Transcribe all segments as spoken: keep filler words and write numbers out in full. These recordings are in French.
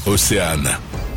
Océane.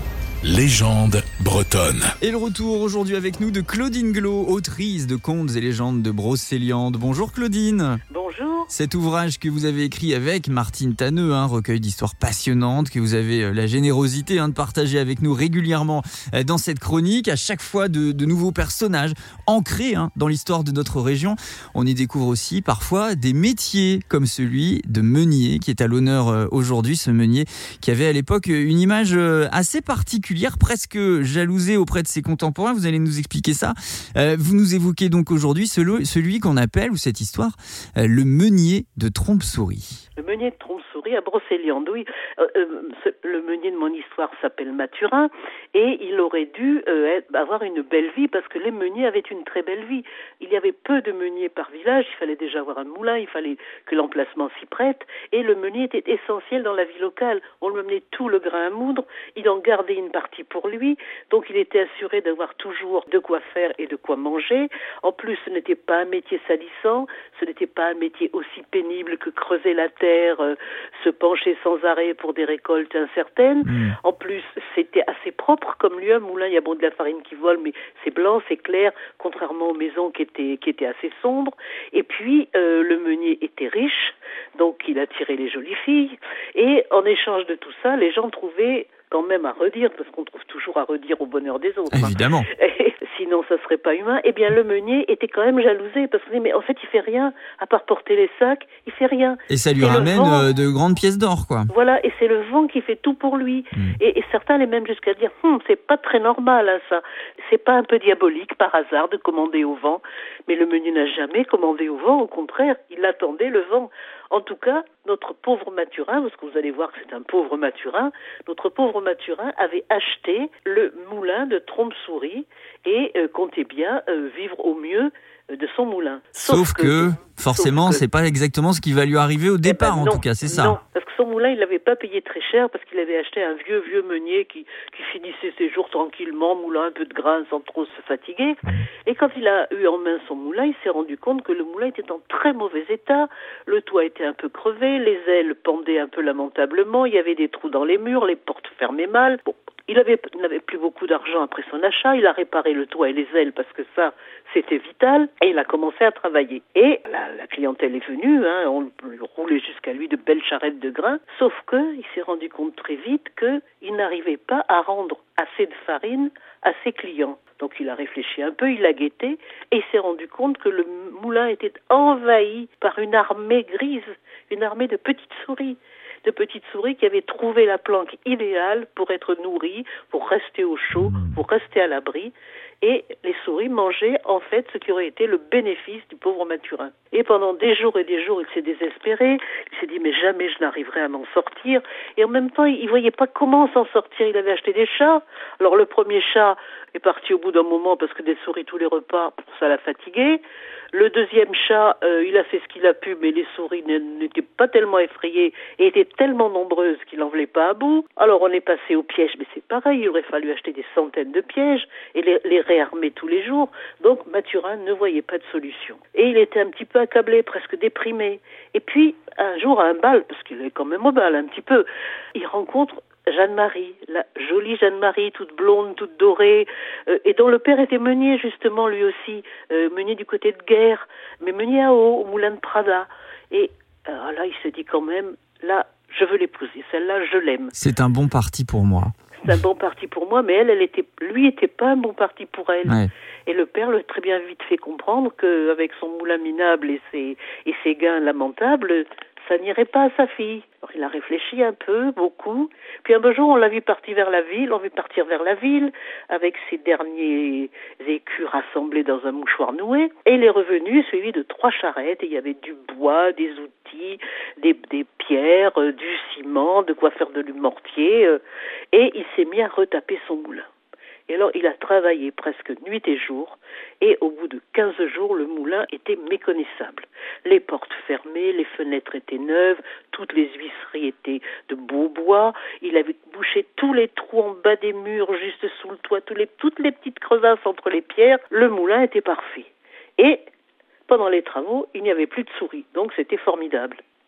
Légende bretonne. Et le retour aujourd'hui avec nous de Claudine Glo, autrice de contes et légendes de Brocéliande. Bonjour Claudine. Bonjour. Cet ouvrage que vous avez écrit avec Martine Tanneux, un recueil d'histoires passionnantes que vous avez la générosité hein, de partager avec nous régulièrement dans cette chronique, à chaque fois de, de nouveaux personnages ancrés hein, dans l'histoire de notre région. On y découvre aussi parfois des métiers comme celui de meunier qui est à l'honneur aujourd'hui, ce meunier qui avait à l'époque une image assez particulière, presque jalousée auprès de ses contemporains. Vous allez nous expliquer ça. Euh, vous nous évoquez donc aujourd'hui celui, celui qu'on appelle, ou cette histoire, euh, le meunier de Trompe-Souris. Le meunier de Trompe-Souris à Brocéliande, oui. Euh, euh, le meunier de mon histoire s'appelle Mathurin et il aurait dû euh, être, avoir une belle vie parce que les meuniers avaient une très belle vie. Il y avait peu de meuniers par village, il fallait déjà avoir un moulin, il fallait que l'emplacement s'y prête et le meunier était essentiel dans la vie locale. On lui amenait tout le grain à moudre, il en gardait une partie pour lui, donc il était assuré d'avoir toujours de quoi faire et de quoi manger. En plus, ce n'était pas un métier salissant, ce n'était pas un métier aussi pénible que creuser la terre, euh, se pencher sans arrêt pour des récoltes incertaines. Mmh. En plus, c'était assez propre comme lieu. Un moulin, il y a bon de la farine qui vole, mais c'est blanc, c'est clair, contrairement aux maisons qui étaient, qui étaient assez sombres. Et puis, euh, le meunier était riche, donc il attirait les jolies filles. Et en échange de tout ça, les gens trouvaient quand même à redire, parce qu'on trouve toujours à redire au bonheur des autres. Évidemment. Et sinon, ça serait pas humain. Eh bien, le meunier était quand même jalousé, parce qu'on dit, mais en fait, il fait rien, à part porter les sacs, il fait rien. Et ça lui c'est ramène de grandes pièces d'or, quoi. Voilà, et c'est le vent qui fait tout pour lui. Mmh. Et, et certains allaient même jusqu'à dire, hm, c'est pas très normal, hein, ça. C'est pas un peu diabolique, par hasard, de commander au vent. Mais le meunier n'a jamais commandé au vent, au contraire, il attendait le vent. En tout cas, notre pauvre Mathurin, parce que vous allez voir que c'est un pauvre Mathurin, notre pauvre Mathurin avait acheté le moulin de Trompe-Souris et euh, comptait bien euh, vivre au mieux euh, de son moulin. Sauf, sauf que, que, forcément, sauf que, c'est pas exactement ce qui va lui arriver au départ, eh ben en non, tout cas, c'est ça. Non, parce que son moulin, il l'avait pas payé très cher, parce qu'il avait acheté un vieux, vieux meunier qui, qui finissait ses jours tranquillement, moulant un peu de grain sans trop se fatiguer. Et quand il a eu en main son moulin, il s'est rendu compte que le moulin était en très mauvais état. Le toit était un peu crevé, les ailes pendaient un peu lamentablement, il y avait des trous dans les murs, les portes fermaient mal. Bon, il avait, il n'avait plus beaucoup d'argent après son achat, il a réparé le toit et les ailes parce que ça, c'était vital, et il a commencé à travailler. Et la, la clientèle est venue, hein, on lui roulait jusqu'à lui de belles charrettes de grains, sauf qu'il s'est rendu compte très vite qu'il n'arrivait pas à rendre assez de farine à ses clients. Donc il a réfléchi un peu, il a guetté, et il s'est rendu compte que le moulin était envahi par une armée grise, une armée de petites souris. de petites souris qui avaient trouvé la planque idéale pour être nourries, pour rester au chaud, pour rester à l'abri. Et les souris mangeaient en fait ce qui aurait été le bénéfice du pauvre Mathurin. Et pendant des jours et des jours, il s'est désespéré, il s'est dit mais jamais je n'arriverai à m'en sortir. Et en même temps, il ne voyait pas comment s'en sortir, il avait acheté des chats. Alors le premier chat est parti au bout d'un moment parce que des souris tous les repas, ça l'a fatigué. Le deuxième chat, euh, il a fait ce qu'il a pu, mais les souris n'étaient pas tellement effrayées et étaient tellement nombreuses qu'il n'en voulait pas à bout. Alors on est passé au piège, mais c'est pareil, il aurait fallu acheter des centaines de pièges et les, les réarmer tous les jours. Donc Mathurin ne voyait pas de solution. Et il était un petit peu accablé, presque déprimé. Et puis, un jour à un bal, parce qu'il est quand même au bal un petit peu, il rencontre Jeanne-Marie, la jolie Jeanne-Marie, toute blonde, toute dorée, euh, et dont le père était meunier justement lui aussi, euh, meunier du côté de Guerre, mais meunier à eau, au moulin de Prada. Et euh, là, il se dit quand même, là, je veux l'épouser, celle-là, je l'aime. C'est un bon parti pour moi. C'est un bon parti pour moi, mais elle, elle était, lui, était pas un bon parti pour elle. Ouais. Et le père l'a très bien vite fait comprendre qu'avec son moulin minable et ses, et ses gains lamentables, ça n'irait pas à sa fille. Alors il a réfléchi un peu, beaucoup. Puis un beau jour, on l'a vu partir vers la ville, on l'a vu partir vers la ville, avec ses derniers écus rassemblés dans un mouchoir noué. Et il est revenu, suivi de trois charrettes, et il y avait du bois, des outils, des, des pierres, euh, du ciment, de quoi faire de du mortier. Euh, et il s'est mis à retaper son moulin. Et alors, il a travaillé presque nuit et jour, et au bout de quinze jours, le moulin était méconnaissable. Les portes fermées, les fenêtres étaient neuves, toutes les huisseries étaient de beau bois, il avait bouché tous les trous en bas des murs, juste sous le toit, tous les, toutes les petites creusasses entre les pierres, le moulin était parfait. Et pendant les travaux, il n'y avait plus de souris, donc c'était formidable.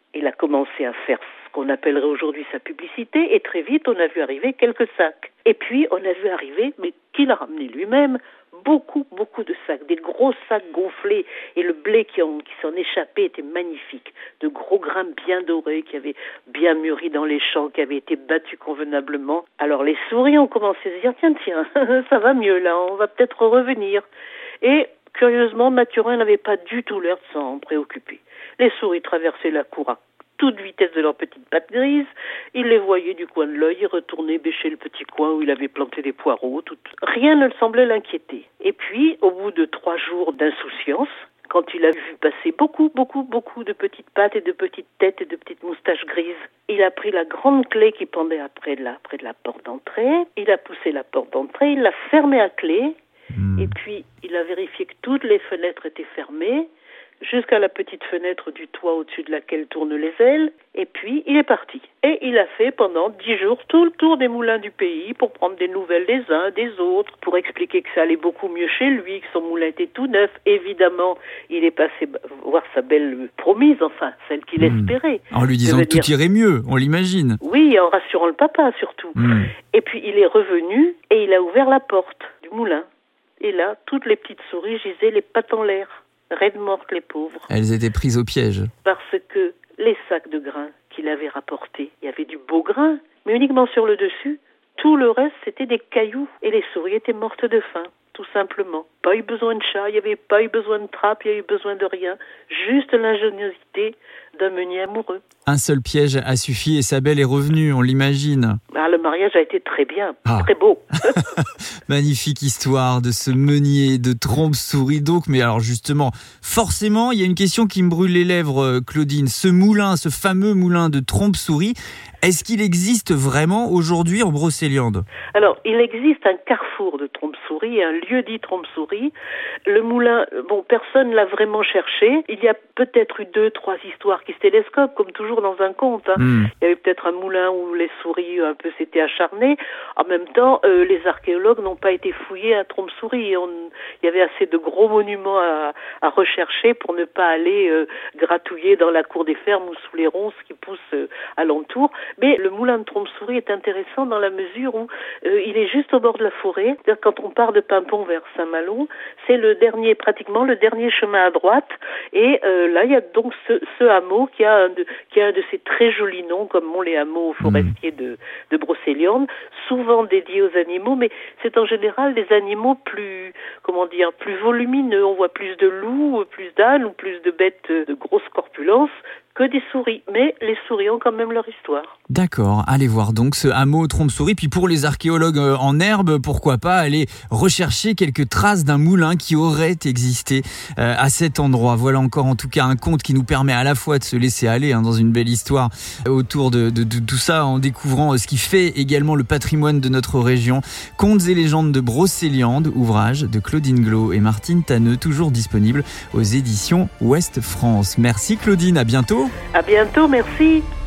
Il a commencé à faire ce qu'on appellerait aujourd'hui sa publicité, et très vite, on a vu arriver quelques sacs. Et puis, on a vu arriver, mais qu'il a ramené lui-même, beaucoup, beaucoup de sacs, des gros sacs gonflés, et le blé qui, en, qui s'en échappait était magnifique, de gros grains bien dorés, qui avaient bien mûri dans les champs, qui avaient été battus convenablement. Alors les souris ont commencé à se dire, tiens, tiens, ça va mieux là, on va peut-être revenir. Et curieusement, Mathurin n'avait pas du tout l'air de s'en préoccuper. Les souris traversaient la cour à toute vitesse de leurs petites pattes grises. Il les voyait du coin de l'œil, il retournait bêcher le petit coin où il avait planté des poireaux. Tout... Rien ne semblait l'inquiéter. Et puis, au bout de trois jours d'insouciance, quand il a vu passer beaucoup, beaucoup, beaucoup de petites pattes et de petites têtes et de petites moustaches grises, il a pris la grande clé qui pendait après de la, près de la porte d'entrée, il a poussé la porte d'entrée, il l'a fermée à clé, mmh. et puis il a vérifié que toutes les fenêtres étaient fermées, jusqu'à la petite fenêtre du toit au-dessus de laquelle tournent les ailes, et puis il est parti. Et il a fait pendant dix jours tout le tour des moulins du pays pour prendre des nouvelles des uns, des autres, pour expliquer que ça allait beaucoup mieux chez lui, que son moulin était tout neuf. Évidemment, il est passé voir sa belle promise, enfin, celle qu'il mmh. espérait. En lui disant que tout dire... irait mieux, on l'imagine. Oui, en rassurant le papa surtout. Mmh. Et puis il est revenu et il a ouvert la porte du moulin. Et là, toutes les petites souris gisaient les pattes en l'air. Raides mortes, les pauvres. Elles étaient prises au piège. Parce que les sacs de grains qu'il avait rapportés, il y avait du beau grain, mais uniquement sur le dessus. Tout le reste, c'était des cailloux. Et les souris étaient mortes de faim, tout simplement. Pas eu besoin de chat, il n'y avait pas eu besoin de trappe, il n'y a eu besoin de rien. Juste l'ingéniosité d'un meunier amoureux. Un seul piège a suffi et sa belle est revenue, on l'imagine. Ah, le mariage a été très bien, ah. très beau. Magnifique histoire de ce meunier de trompe-souris. Donc, mais alors justement, forcément, il y a une question qui me brûle les lèvres, Claudine. Ce moulin, ce fameux moulin de trompe-souris, est-ce qu'il existe vraiment aujourd'hui en Brocéliande ? Alors, il existe un carrefour de trompe-souris, un lieu dit trompe-souris. Le moulin, bon, personne l'a vraiment cherché. Il y a peut-être eu deux, trois histoires qui se télescopent, comme toujours dans un conte. Hein. Mm. Il y avait peut-être un moulin où les souris un peu s'étaient acharnées. En même temps, euh, les archéologues n'ont pas été fouillés à trompe-souris. On, il y avait assez de gros monuments à, à rechercher pour ne pas aller euh, gratouiller dans la cour des fermes ou sous les ronces qui poussent euh, alentour. Mais le moulin de trompe-souris est intéressant dans la mesure où euh, il est juste au bord de la forêt. C'est-à-dire quand on part de Paimpont vers Saint-Malo, c'est le dernier, pratiquement le dernier chemin à droite. Et euh, là, il y a donc ce, ce hameau qui a, un de, qui a un de ces très jolis noms, comme ont les hameaux forestiers de, de Brocéliande, souvent dédiés aux animaux, mais c'est en général des animaux plus, comment dire, plus volumineux. On voit plus de loups, plus d'ânes ou plus de bêtes de grosse corpulence que des souris. Mais les souris ont quand même leur histoire. D'accord, allez voir donc ce hameau trompe-souris. Puis pour les archéologues en herbe, pourquoi pas aller rechercher quelques traces d'un moulin qui aurait existé euh, à cet endroit. Voilà encore en tout cas un conte qui nous permet à la fois de se laisser aller hein, dans une belle histoire autour de, de, de tout ça, en découvrant ce qui fait également le patrimoine de notre région. Contes et légendes de Brocéliande, ouvrage de Claudine Glo et Martine Tanneux, toujours disponible aux éditions Ouest France. Merci Claudine, à bientôt. À bientôt, merci.